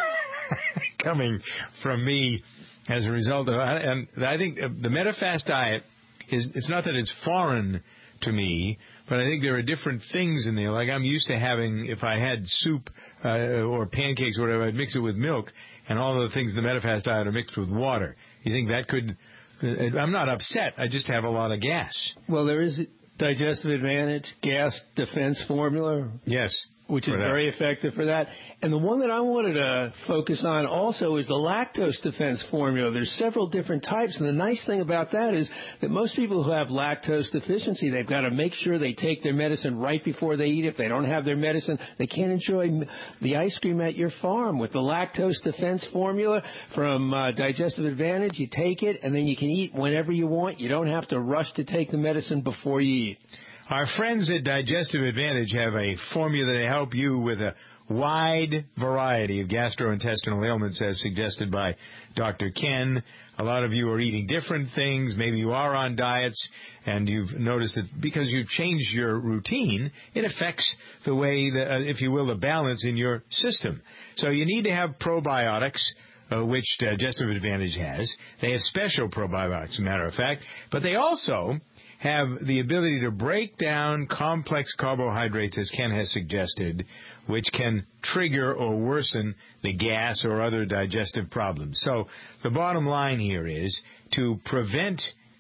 coming from me as a result of it. And I think the Metafast diet is, it's not that it's foreign to me, but I think there are different things in there. Like I'm used to having, if I had soup uh, or pancakes or whatever, I'd mix it with milk, and all of the things in the Metafast diet are mixed with water. You think that could, uh, I'm not upset, I just have a lot of gas.
Well, there is Digestive Advantage, gas defense formula.
Yes.
Which is very effective for that. And the one that I wanted to focus on also is the lactose defense formula. There's several different types, and the nice thing about that is that most people who have lactose deficiency, they've got to make sure they take their medicine right before they eat. If they don't have their medicine, they can't enjoy the ice cream at your farm. With the lactose defense formula from uh, Digestive Advantage, you take it, and then you can eat whenever you want. You don't have to rush to take the medicine before you eat.
Our friends at Digestive Advantage have a formula to help you with a wide variety of gastrointestinal ailments, as suggested by Doctor Ken. A lot of you are eating different things. Maybe you are on diets, and you've noticed that because you've changed your routine, it affects the way, that, uh, if you will, the balance in your system. So you need to have probiotics, uh, which Digestive Advantage has. They have special probiotics, as a matter of fact, but they also have the ability to break down complex carbohydrates, as Ken has suggested, which can trigger or worsen the gas or other digestive problems. So the bottom line here is to prevent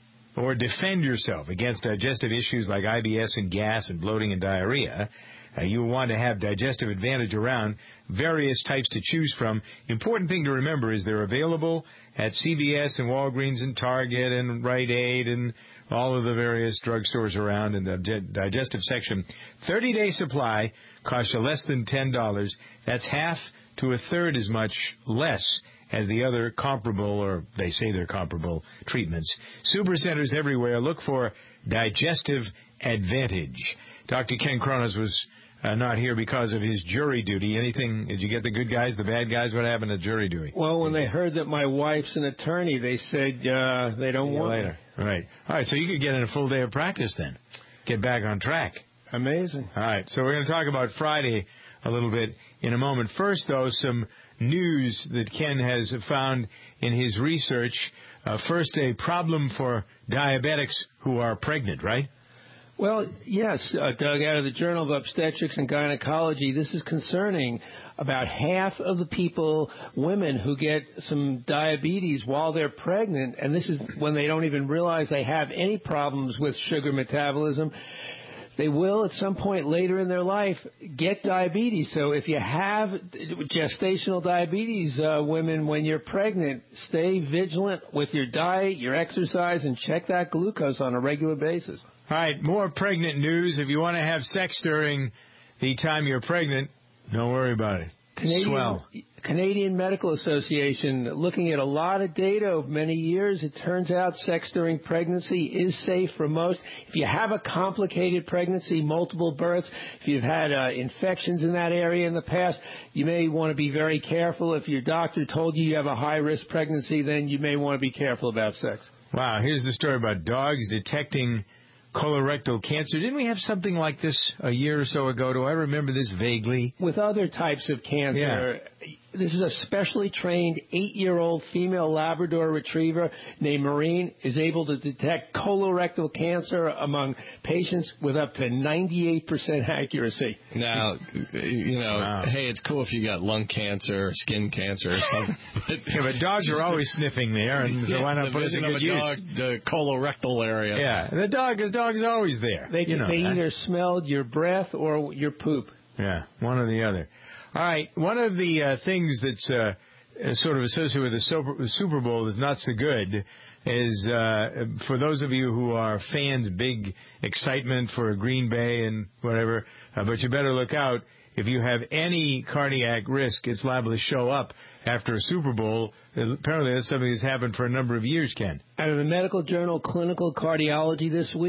or defend yourself against digestive issues like I B S and gas and bloating and diarrhea. Uh, you want to have Digestive Advantage around, various types to choose from. Important thing to remember is they're available at C V S and Walgreens and Target and Rite Aid and all of the various drugstores around in the digestive section. thirty-day supply costs you less than ten dollars. That's half to a third as much less as the other comparable, or they say they're comparable, treatments. Supercenters everywhere. Look for Digestive Advantage. Doctor Ken Cronhaus was uh, not here because of his jury duty. Anything, did you get the good guys, the bad guys? What happened to jury duty?
Well, when they heard that my wife's an attorney, they said uh, they don't
See you
want
later.
me.
Right. All right, so you could get in a full day of practice then. Get back on track.
Amazing.
All right, so we're going to talk about Friday a little bit in a moment. First, though, some news that Ken has found in his research. Uh, first, a problem for diabetics who are pregnant, right?
Well, yes, uh, Doug, out of the Journal of Obstetrics and Gynecology, this is concerning. About half of the people, women who get some diabetes while they're pregnant, and this is when they don't even realize they have any problems with sugar metabolism, they will at some point later in their life get diabetes. So if you have gestational diabetes, uh, women, when you're pregnant, stay vigilant with your diet, your exercise, and check that glucose on a regular basis.
All right, more pregnant news. If you want to have sex during the time you're pregnant, don't worry about it.
Canadian,
Swell.
Canadian Medical Association, looking at a lot of data over many years, it turns out sex during pregnancy is safe for most. If you have a complicated pregnancy, multiple births, if you've had uh, infections in that area in the past, you may want to be very careful. If your doctor told you you have a high-risk pregnancy, then you may want to be careful about sex.
Wow, here's the story about dogs detecting colorectal cancer. Didn't we have something like this a year or so ago? Do I remember this vaguely?
With other types of cancer,
Yeah.
This is a specially trained eight-year-old female Labrador retriever named Marine is able to detect colorectal cancer among patients with up to ninety-eight percent accuracy.
Now, you know,
Wow.
hey, it's cool if you got lung cancer or skin cancer or something. But
Yeah, but dogs are always sniffing there, and so
Yeah,
why not
the
put it to
vision of
good
a
use?
dog, the colorectal area.
Yeah, the dog, the dog is always there.
They,
you know
they
that.
either smelled your breath or your poop.
Yeah, one or the other. All right, one of the uh, things that's uh, sort of associated with the Super, the Super Bowl that's not so good is, uh, for those of you who are fans, big excitement for Green Bay and whatever, uh, but you better look out. If you have any cardiac risk, it's liable to show up after a Super Bowl. Apparently that's something that's happened for a number of years, Ken.
Out of the medical journal Clinical Cardiology this week,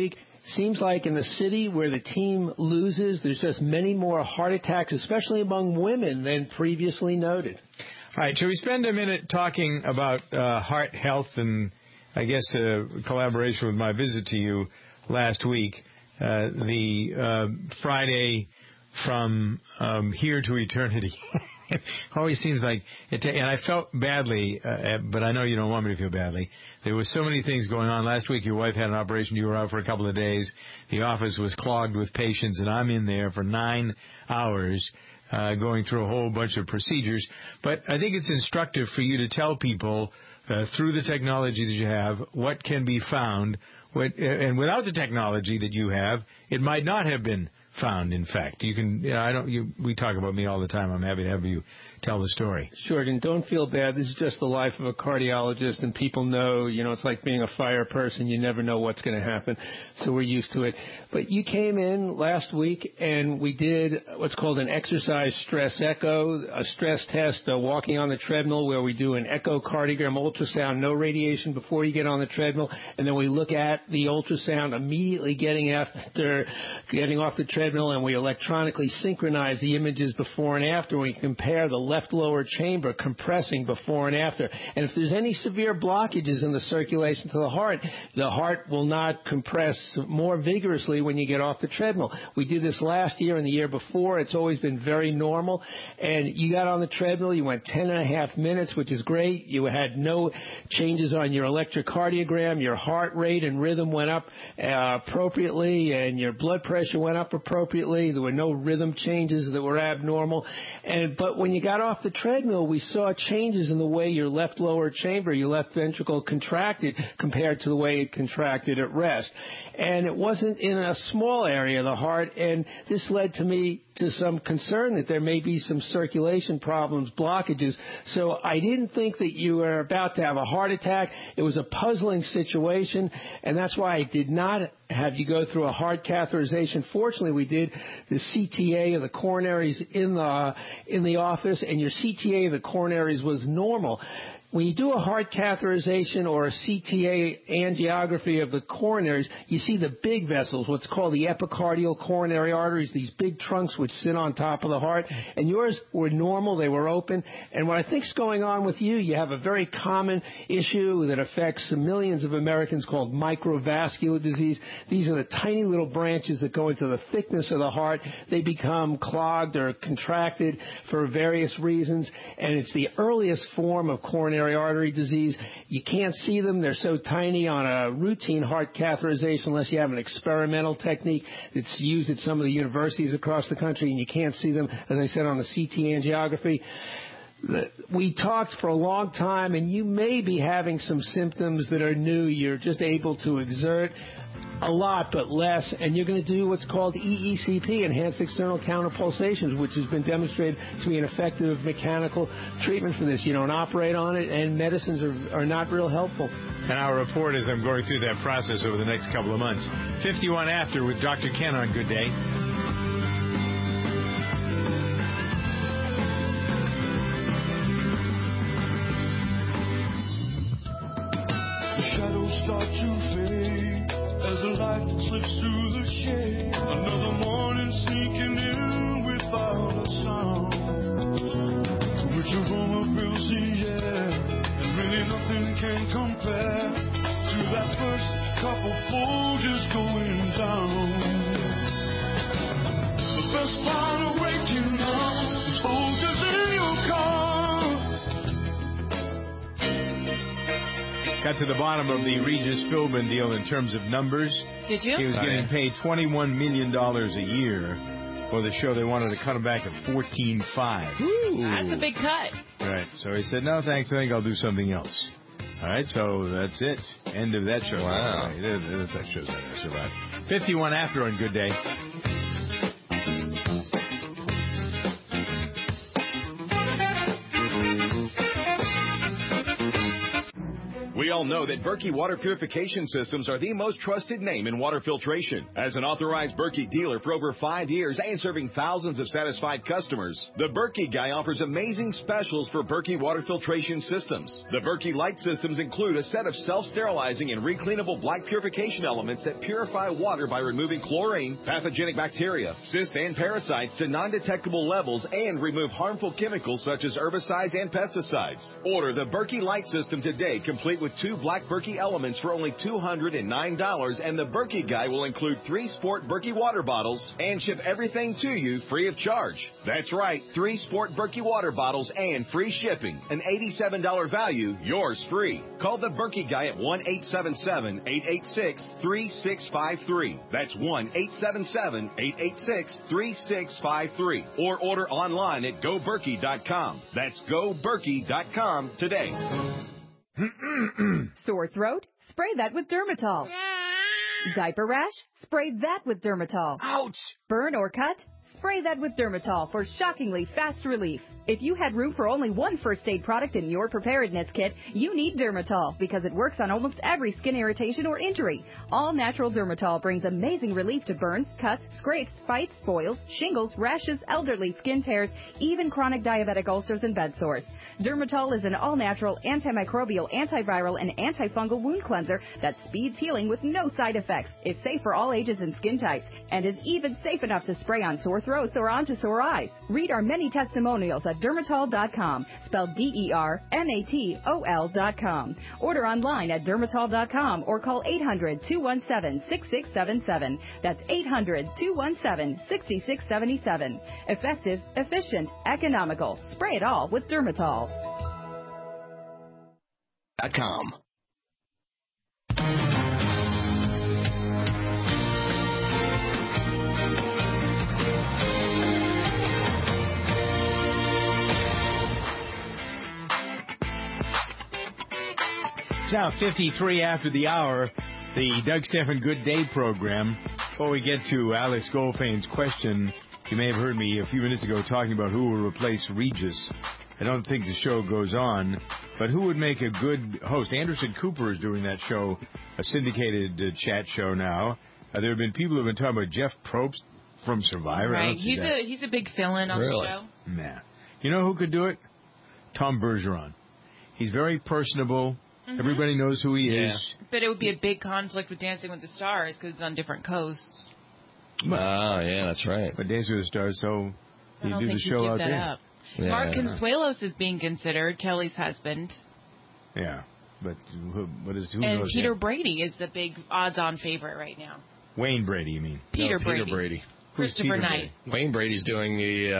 seems like in the city where the team loses, there's just many more heart attacks, especially among women, than previously noted.
All right, shall we spend a minute talking about uh, heart health and, I guess, uh, collaboration with my visit to you last week, uh, the uh, Friday from um, here to eternity. It always seems like it, and I felt badly, uh, but I know you don't want me to feel badly. There were so many things going on. Last week your wife had an operation. You were out for a couple of days. The office was clogged with patients, and I'm in there for nine hours uh, going through a whole bunch of procedures. But I think it's instructive for you to tell people uh, through the technology that you have what can be found. What, and without the technology that you have, it might not have been found, in fact. You can, you know, I don't, you, we talk about me all the time. I'm happy to have you tell the story.
Sure, and don't feel bad. This is just the life of a cardiologist, and people know, you know, it's like being a fire person. You never know what's going to happen, so we're used to it. But you came in last week, and we did what's called an exercise stress echo, a stress test, uh, walking on the treadmill, where we do an echocardiogram ultrasound, no radiation before you get on the treadmill, and then we look at the ultrasound immediately getting after getting off the treadmill, and we electronically synchronize the images before and after. We compare the left lower chamber compressing before and after. And if there's any severe blockages in the circulation to the heart, the heart will not compress more vigorously when you get off the treadmill. We did this last year and the year before. It's always been very normal. And you got on the treadmill, you went ten and a half minutes, which is great. You had no changes on your electrocardiogram. Your heart rate and rhythm went up uh, appropriately, and your blood pressure went up appropriately. There were no rhythm changes that were abnormal. And but when you got off the treadmill, we saw changes in the way your left lower chamber, your left ventricle contracted compared to the way it contracted at rest. And it wasn't in a small area of the heart, and this led to me to some concern that there may be some circulation problems, blockages. So I didn't think that you were about to have a heart attack. It was a puzzling situation, and that's why I did not have you go through a heart catheterization. Fortunately, we did the C T A of the coronaries in the in the office, and your C T A of the coronaries was normal. When you do a heart catheterization or a C T A angiography of the coronaries, you see the big vessels, what's called the epicardial coronary arteries, these big trunks which sit on top of the heart. And yours were normal. They were open. And what I think is going on with you, you have a very common issue that affects millions of Americans called microvascular disease. These are the tiny little branches that go into the thickness of the heart. They become clogged or contracted for various reasons. And it's the earliest form of coronary artery disease. You can't see them. They're so tiny on a routine heart catheterization unless you have an experimental technique that's used at some of the universities across the country, and you can't see them, as I said, on the C T angiography. We talked for a long time, and you may be having some symptoms that are new. You're just able to exert a lot but less, and you're going to do what's called E E C P, Enhanced External Counterpulsations, which has been demonstrated to be an effective mechanical treatment for this. You don't operate on it, and medicines are, are not real helpful.
And I'll report as I'm going through that process over the next couple of months. fifty-one after with Doctor Ken on Good Day.
Shadows start to fade as the light slips through the shade. Another morning sneaking in without a sound. Which aroma fills the air, and really nothing can compare to that first couple Folgers going down. The best part of waking up is Folgers in your car.
Got to the bottom of the Regis Philbin deal in terms of numbers.
Did you?
He was getting paid twenty-one million dollars a year for the show. They wanted to cut him back at fourteen point five.
That's a big cut.
Right. So he said, no, thanks. I think I'll do something else. All right. So that's it. End of that show.
Wow.
Right. That show's not going to survive. fifty-one after on Good Day.
We all know that Berkey water purification systems are the most trusted name in water filtration. As an authorized Berkey dealer for over five years and serving thousands of satisfied customers, the Berkey Guy offers amazing specials for Berkey water filtration systems. The Berkey Light systems include a set of self-sterilizing and recleanable black purification elements that purify water by removing chlorine, pathogenic bacteria, cysts, and parasites to non-detectable levels and remove harmful chemicals such as herbicides and pesticides. Order the Berkey Light system today, complete with two black Berkey elements for only two hundred nine dollars, and the Berkey Guy will include three Sport Berkey water bottles and ship everything to you free of charge. That's right, three Sport Berkey water bottles and free shipping. An eighty-seven dollars value, yours free. Call the Berkey Guy at one eight seven seven, eight eight six, three six five three. That's one eight seven seven, eight eight six, three six five three. Or order online at go berkey dot com. That's go berkey dot com today.
Sore throat? Spray that with Dermatol. Diaper rash? Spray that with Dermatol.
Ouch!
Burn or cut? Spray that with Dermatol for shockingly fast relief. If you had room for only one first aid product in your preparedness kit, you need Dermatol because it works on almost every skin irritation or injury. All natural Dermatol brings amazing relief to burns, cuts, scrapes, bites, boils, shingles, rashes, elderly skin tears, even chronic diabetic ulcers and bed sores. Dermatol is an all-natural, antimicrobial, antiviral, and antifungal wound cleanser that speeds healing with no side effects. It's safe for all ages and skin types, and is even safe enough to spray on sore throats or onto sore eyes. Read our many testimonials at dermatol dot com, spelled D E R M A T O L dot com. Order online at dermatol dot com or call eight hundred, two one seven, six six seven seven. That's eight hundred, two one seven, six six seven seven. Effective, efficient, economical. Spray it all with Dermatol.
.com.
It's now fifty-three after the hour, the Doug Stephan Good Day program. Before we get to Alex Goldfain's question, you may have heard me a few minutes ago talking about who will replace Regis. I don't think the show goes on, but who would make a good host? Anderson Cooper is doing that show, a syndicated uh, chat show now. Uh, there have been people who have been talking about Jeff Probst from Survivor.
Right, he's a he's a big fill-in on
Really?
the show.
Nah. You know who could do it? Tom Bergeron. He's very personable.
Mhm.
Everybody knows who he
Yeah.
is.
But it would be a big conflict with Dancing with the Stars because it's on different coasts.
Oh, yeah, that's right.
But Dancing with the Stars, so
I
you
don't
do
think
the
he'd
show
give
out
that
there.
up.
Yeah.
Mark Consuelos is being considered, Kelly's husband.
Yeah, but who, what is who
and
knows
Peter
him?
Brady is the big odds-on favorite right now.
Wayne Brady, you mean?
Peter
No,
Brady.
Peter Brady.
Who's
Christopher
Peter
Knight.
Wayne Brady's doing the,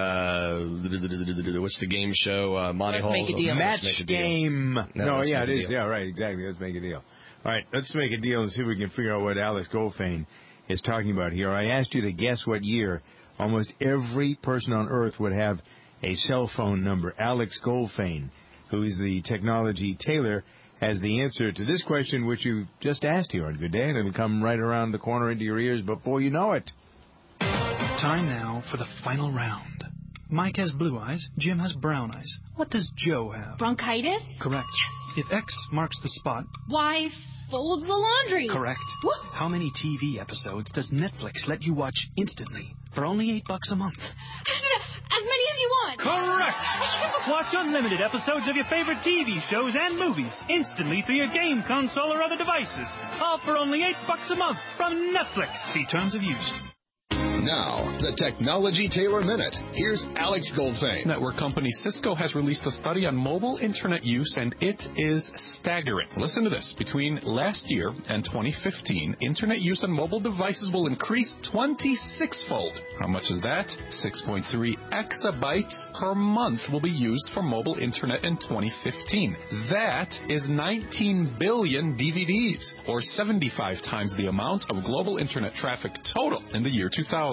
uh, what's the game show? Uh, Monty
Let's Make a
Hall's
Deal.
Match
Let's Make a Deal.
game.
No,
No,
Let's
yeah,
Make
it
a
is.
Deal.
Yeah, right, exactly. Let's make a deal. All right, let's make a deal and see if we can figure out what Alex Goldfain is talking about here. I asked you to guess what year almost every person on Earth would have a cell phone number. Alex Goldfain, who is the technology tailor, has the answer to this question, which you just asked here on Good Day, and it'll come right around the corner into your ears before you know it.
Time now for the final round. Mike has blue eyes, Jim has brown eyes. What does Joe have?
Bronchitis?
Correct. If X marks the spot,
Y folds the laundry.
correct. How many T V episodes does Netflix let you watch instantly for only eight bucks a month?
As many as you want.
Correct! Watch unlimited episodes of your favorite T V shows and movies instantly through your game console or other devices. All for only eight bucks a month from Netflix.
See terms of use.
Now, the Technology Tailor Minute. Here's Alex Goldfain.
Network company Cisco has released a study on mobile internet use, and it is staggering. Listen to this. Between last year and twenty fifteen, internet use on mobile devices will increase twenty-six-fold. How much is that? six point three exabytes per month will be used for mobile internet in twenty fifteen. That is nineteen billion D V Ds, or seventy-five times the amount of global internet traffic total in the year two thousand.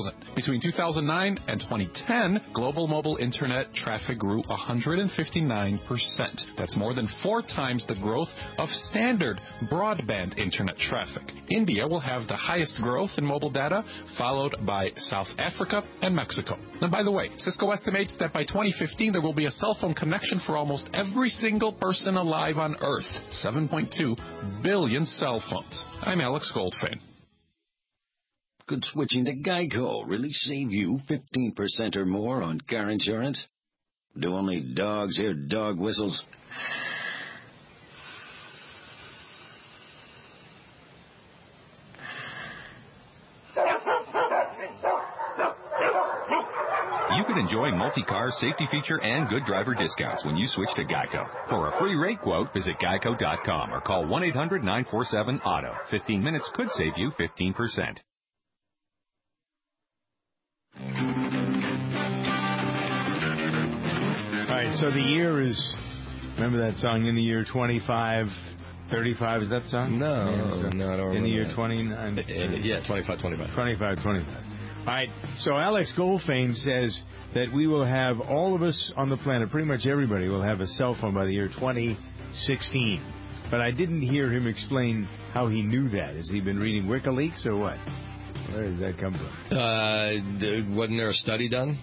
thousand. Between two thousand nine and twenty ten, global mobile internet traffic grew one hundred fifty-nine percent. That's more than four times the growth of standard broadband internet traffic. India will have the highest growth in mobile data, followed by South Africa and Mexico. And by the way, Cisco estimates that by twenty fifteen there will be a cell phone connection for almost every single person alive on Earth. seven point two billion cell phones. I'm Alex Goldfein.
Could switching to Geico really save you fifteen percent or more on car insurance? Do only dogs hear dog whistles?
You can enjoy multi-car safety feature and good driver discounts when you switch to Geico. For a free rate quote, visit geico dot com or call one eight hundred nine four seven auto. fifteen minutes could save you fifteen percent.
All right, so the year is, remember that song, In the Year twenty-five thirty-five, is that song?
No,
yeah, so
no, I don't
In the year
that.
twenty-nine.
Yeah, twenty-five twenty-five.
twenty-five twenty-five. All right, so Alex Goldfein says that we will have, all of us on the planet, pretty much everybody will have a cell phone by the year twenty sixteen. But I didn't hear him explain how he knew that. Has he been reading WikiLeaks or what? Where did that come from?
Uh, wasn't there a study done?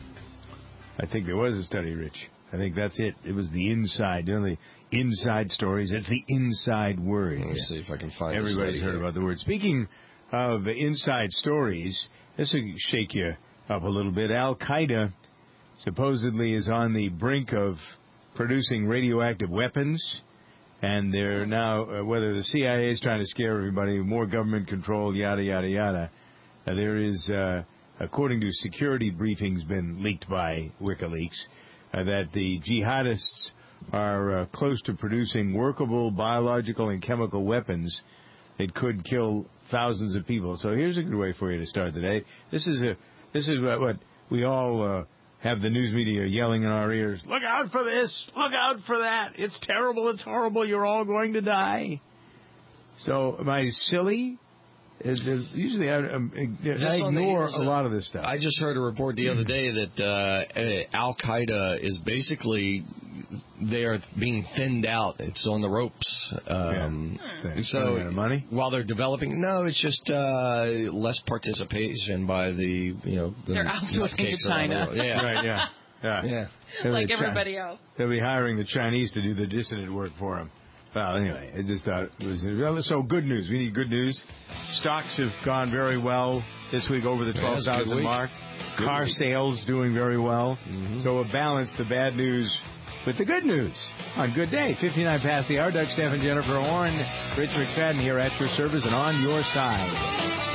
I think there was a study, Rich. I think that's it. It was the inside. You know, the inside stories. It's the inside word.
Let me see if I can find it.
Everybody's heard here. about the word. Speaking of inside stories, this will shake you up a little bit. Al-Qaeda supposedly is on the brink of producing radioactive weapons. And they're now, uh, whether the C I A is trying to scare everybody, more government control, yada, yada, yada. Uh, there is, uh, according to security briefings been leaked by WikiLeaks, uh, that the jihadists are uh, close to producing workable biological and chemical weapons that could kill thousands of people. So here's a good way for you to start the day. This is a this is what, what we all uh, have the news media yelling in our ears. Look out for this! Look out for that! It's terrible! It's horrible! You're all going to die. So am I silly? Is, is, usually I, um, I ignore a lot of this stuff.
I just heard a report the other day that uh, Al-Qaeda is basically, they are being thinned out. It's on the ropes. Um,
yeah.
So
money?
While they're developing, no, it's just uh, less participation by the, you know, the
they're outsourcing to China.
Yeah,
right. Yeah, yeah,
yeah.
Like everybody else.
They'll be hiring the Chinese to do the dissident work for them. Well, anyway, I just thought it was so good news. We need good news. Stocks have gone very well this week over the twelve thousand mark. Good Car week. Sales doing very well. Mm-hmm. So a balance the bad news with the good news on Good Day. fifty-nine past the hour. Doug, Steph, and Jennifer Warren. Rich McFadden here at your service and on your side.